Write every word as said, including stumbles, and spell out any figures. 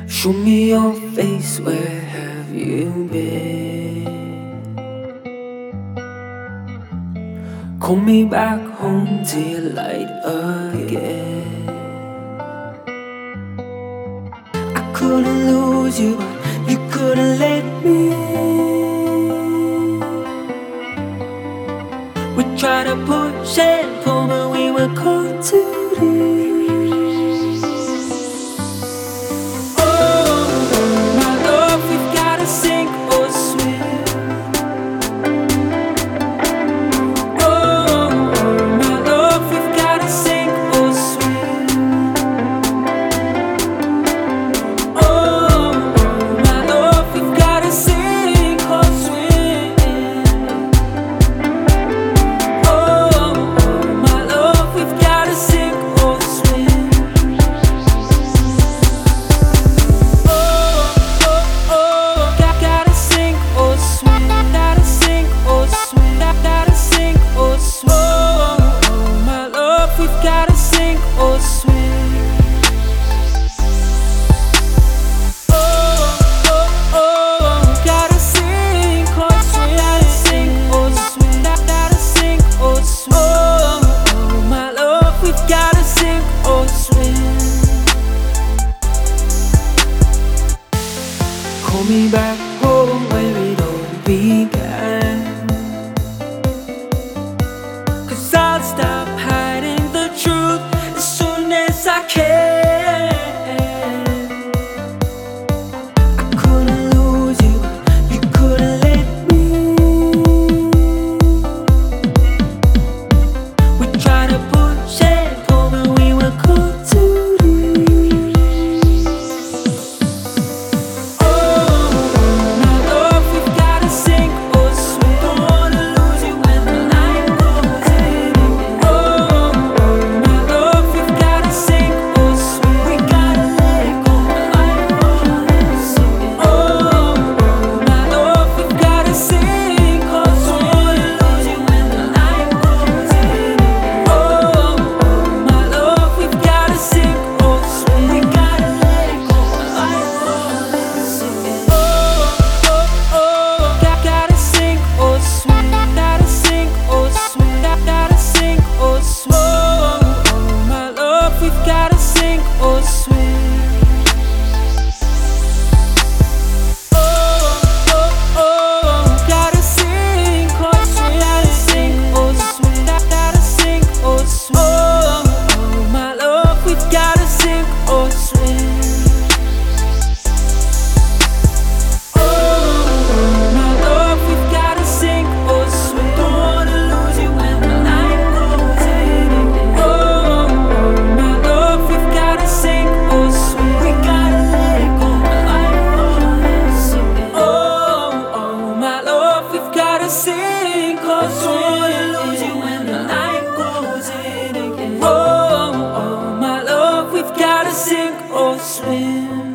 Show me your face, where have you been? Call me back home to your light again. I couldn't lose you, but you couldn't let me. We tried to push and pull, but we were caught too deep. Call me back home where it all began. 'Cause I'll stop hiding the truth as soon as I can. I couldn't lose you, you couldn't let me. We tried to push and pull, but we were caught too deep. Sing, 'cause I wanna lose you when the night goes in again. Oh, oh, my love, we've gotta sink or swim.